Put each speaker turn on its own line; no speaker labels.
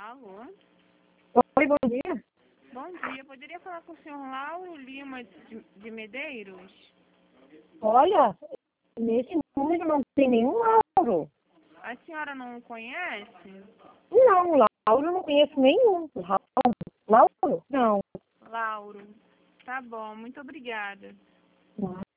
Alô?
Oi, bom dia.
Bom dia. Poderia falar com o senhor Lauro Lima de Medeiros?
Olha, nesse número não tem nenhum Lauro.
A senhora não o conhece?
Não, Lauro eu não conheço nenhum. Lauro? Não.
Lauro. Tá bom, muito obrigada.